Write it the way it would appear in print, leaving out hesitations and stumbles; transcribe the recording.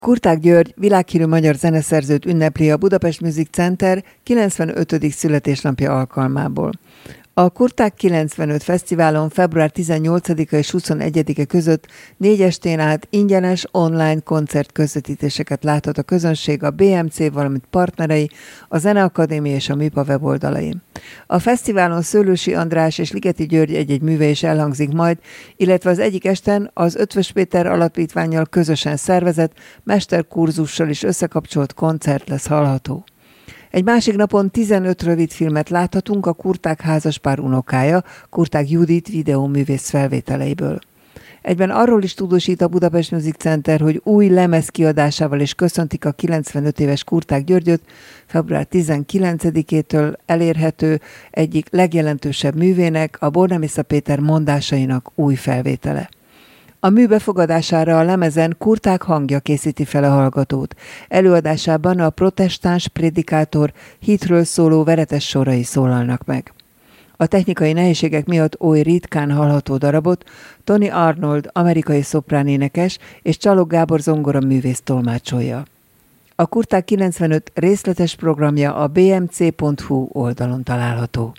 Kurták György világhírű magyar zeneszerzőt ünnepli a Budapest Music Center 95. születésnapja alkalmából. A Kurták 95 Fesztiválon február 18-a és 21-e között 4 estén át ingyenes online koncert közvetítéseket láthat a közönség a BMC, valamint partnerei, a Zeneakadémia és a MIPA weboldalain. A fesztiválon Szőlősi András és Ligeti György egy-egy műve is elhangzik majd, illetve az egyik esten az Ötvös Péter Alapítvánnyal közösen szervezett, mesterkurzussal is összekapcsolt koncert lesz hallható. Egy másik napon 15 rövid filmet láthatunk a Kurták házaspár unokája, Kurták Judit videóművész felvételeiből. Egyben arról is tudósít a Budapest Music Center, hogy új lemez kiadásával is köszöntik a 95 éves Kurták Györgyöt, február 19-től elérhető egyik legjelentősebb művének, a Bornemisza Péter mondásainak új felvétele. A mű befogadására a lemezen Kurták hangja készíti fel a hallgatót. Előadásában a protestáns prédikátor hitről szóló veretes sorai szólalnak meg. A technikai nehézségek miatt oly ritkán hallható darabot Tony Arnold, amerikai szopránénekes és Csalog Gábor zongoraművész tolmácsolja. A Kurták 95 részletes programja a bmc.hu oldalon található.